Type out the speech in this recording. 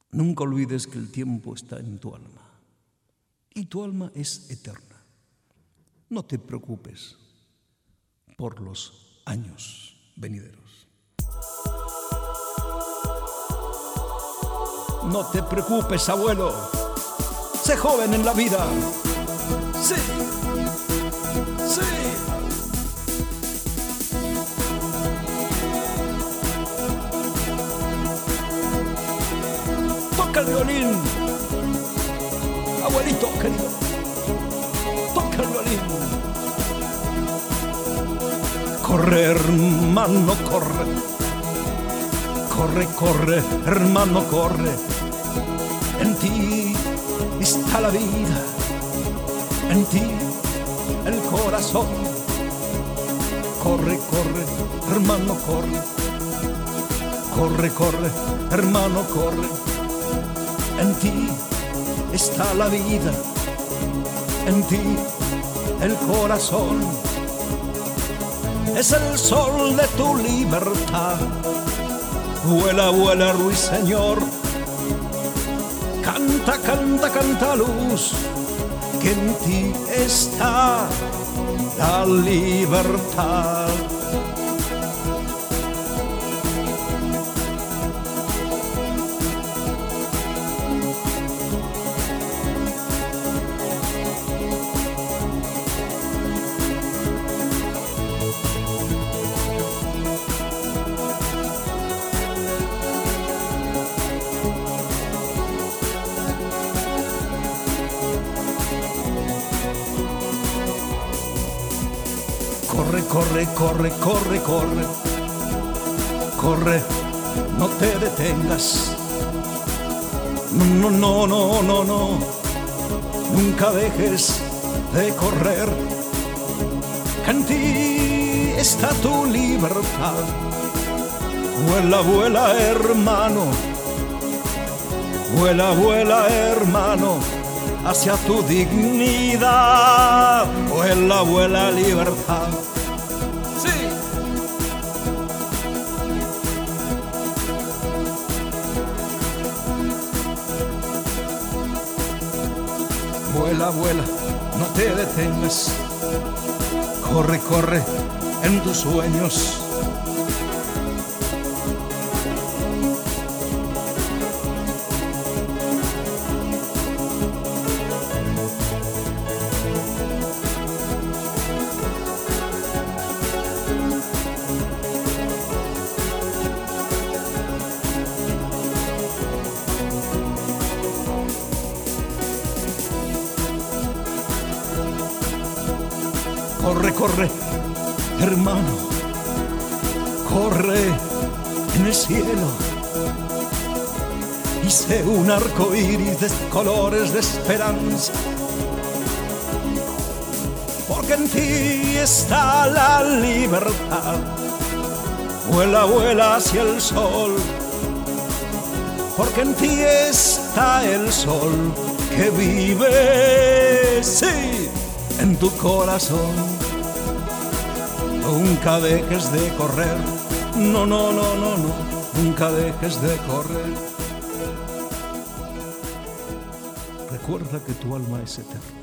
Nunca olvides que el tiempo está en tu alma y tu alma es eterna. No te preocupes por los años venideros. No te preocupes, abuelo. Sé joven en la vida. Sí, sí. Toca el violín, abuelito querido. Toca el violín. Corre, hermano, corre. Corre, corre, hermano, corre. En ti está la vida, en ti el corazón. Corre, corre, hermano, corre. Corre, corre, hermano, corre. En ti está la vida, en ti el corazón. Es el sol de tu libertad. Vuela, vuela, ruiseñor. Canta, canta, canta, luz, que en ti está la libertad. Corre, corre, corre, corre, corre. Corre, no te detengas. No, no, no, no, no. Nunca dejes de correr. Que en ti está tu libertad. Vuela, vuela, hermano. Vuela, vuela, hermano, hacia tu dignidad. Vuela, vuela, libertad. Sí. Vuela, vuela, no te detengas. Corre, corre en tus sueños. Corre, corre, hermano, corre en el cielo y sé un arco iris de colores de esperanza, porque en ti está la libertad. Vuela, vuela hacia el sol, porque en ti está el sol que vive, sí, en tu corazón. Nunca dejes de correr, no, no, no, no, no, nunca dejes de correr. Recuerda que tu alma es eterna.